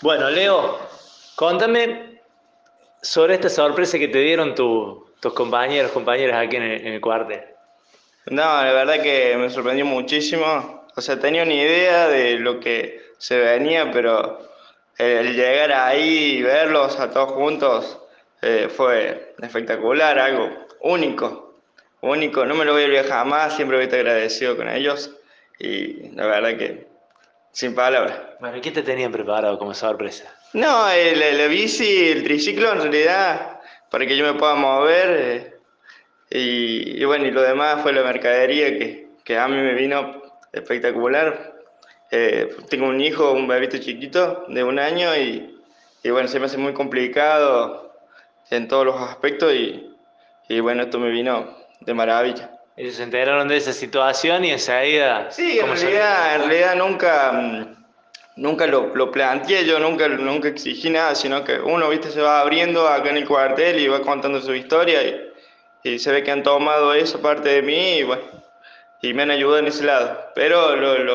Bueno, Leo, contame sobre esta sorpresa que te dieron tus compañeros, compañeras aquí en el cuartel. No, la verdad que me sorprendió muchísimo. O sea, tenía una idea de lo que se venía, pero el llegar ahí y verlos a todos juntos fue espectacular, algo único, único. No me lo voy a olvidar jamás, siempre voy a estar agradecido con ellos y la verdad que sin palabras. Bueno, ¿qué te tenían preparado como sorpresa? No, la bici, el triciclo en realidad, para que yo me pueda mover. Y bueno, y lo demás fue la mercadería que a mí me vino espectacular. Tengo un hijo, un bebito chiquito de 1 año y bueno, se me hace muy complicado en todos los aspectos y bueno, esto me vino de maravilla. Ellos se enteraron de esa situación y enseguida, Sí, ¿cómo saliste? en realidad nunca, nunca lo planteé, yo nunca exigí nada, sino que uno, viste, se va abriendo acá en el cuartel y va contando su historia y se ve que han tomado eso parte de mí y bueno, y me han ayudado en ese lado. Pero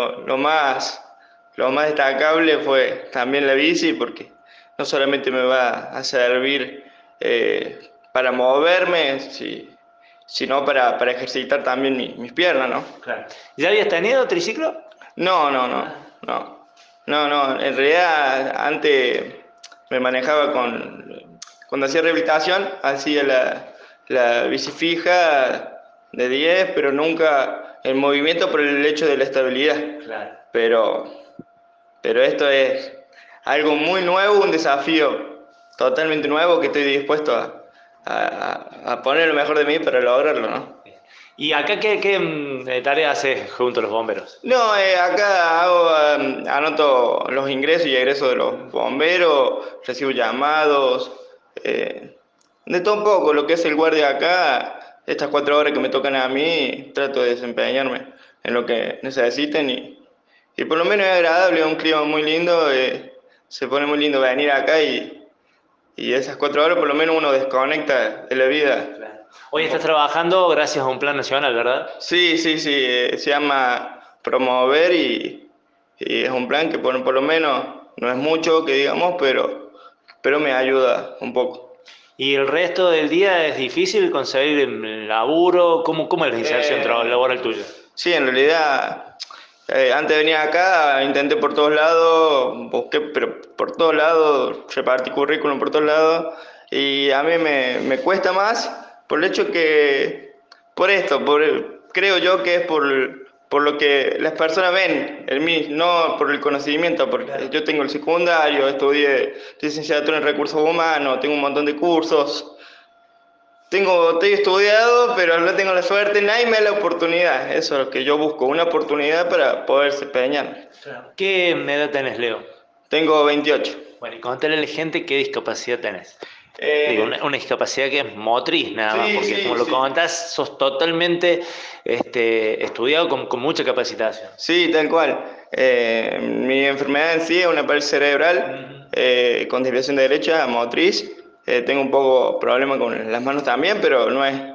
lo más destacable fue también la bici, porque no solamente me va a servir para moverme, sino para ejercitar también mis piernas, ¿no? Claro. ¿Ya habías tenido triciclo? No, no, no, no. No, no, en realidad antes me manejaba cuando hacía rehabilitación, hacía la bici fija de 10 pero nunca el movimiento por el hecho de la estabilidad. Claro. Pero, pero esto es algo muy nuevo, un desafío totalmente nuevo que estoy dispuesto a poner lo mejor de mí para lograrlo, ¿no? ¿Y acá qué tarea haces junto a los bomberos? No, acá anoto los ingresos y egresos de los bomberos, recibo llamados, eh, de todo un poco, lo que es el guardia acá, estas 4 horas que me tocan a mí, trato de desempeñarme en lo que necesiten y por lo menos es agradable, es un clima muy lindo, se pone muy lindo venir acá y esas 4 horas por lo menos uno desconecta de la vida Claro. Hoy un estás poco. trabajando gracias a un plan nacional, ¿verdad? Sí, sí, sí, se llama Promover y es un plan que por lo menos no es mucho que digamos, pero me ayuda un poco. ¿Y el resto del día es difícil conseguir el laburo? ¿Cómo es la inserción Eh, laboral tuya? sí, en realidad, antes de venir acá intenté por todos lados, busqué, pero por todos lados, repartí currículum por todos lados y a mí me cuesta más por el hecho por esto, creo yo que es por lo que las personas ven en mí, no por el conocimiento, porque Claro. yo tengo el secundario, estudié licenciatura en recursos humanos, tengo un montón de cursos. Estoy estudiado, pero no tengo la suerte, nadie me da la oportunidad. Eso es lo que yo busco, una oportunidad para poder desempeñarme. Claro. ¿Qué edad tenés, Leo? Tengo 28. Bueno, y contale a la gente qué discapacidad tenés. Digo, Eh, una discapacidad que es motriz nada más, sí, porque como sí, lo sí. contás, sos totalmente estudiado con mucha capacitación. Sí, tal cual. Mi enfermedad en sí es una parálisis cerebral Ujú. con desviación de derecha motriz. Tengo un poco problema con las manos también, pero no es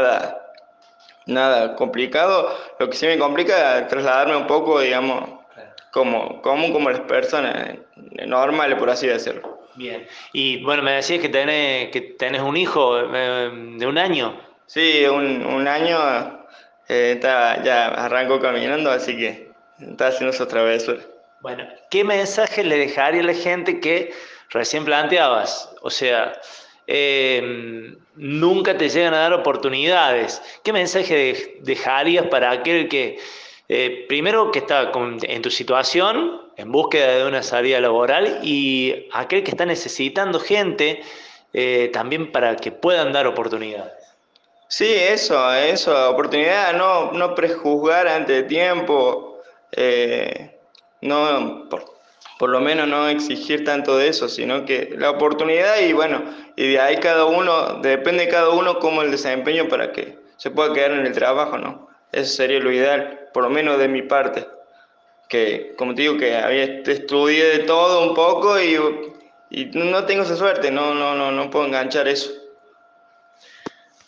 nada complicado. Lo que sí me complica es trasladarme un poco, digamos, Claro. como las personas normales, por así decirlo. Bien. Y bueno, me decías que tenés un hijo de 1 año. Sí, un año ya arrancó caminando, así que está haciendo sus travesuras. Bueno, ¿qué mensaje le dejaría a la gente que recién planteabas? O sea, nunca te llegan a dar oportunidades. ¿Qué mensaje dejarías para aquel que, primero, que está en tu situación, en búsqueda de una salida laboral, y aquel que está necesitando gente también para que puedan dar oportunidades? Sí, eso, oportunidad, no prejuzgar antes de tiempo, no, por lo menos no exigir tanto de eso, sino que la oportunidad y bueno, y de ahí depende de cada uno cómo el desempeño para que se pueda quedar en el trabajo, ¿no? Eso sería lo ideal, por lo menos de mi parte, que como te digo que estudié de todo un poco y no tengo esa suerte, no puedo enganchar eso.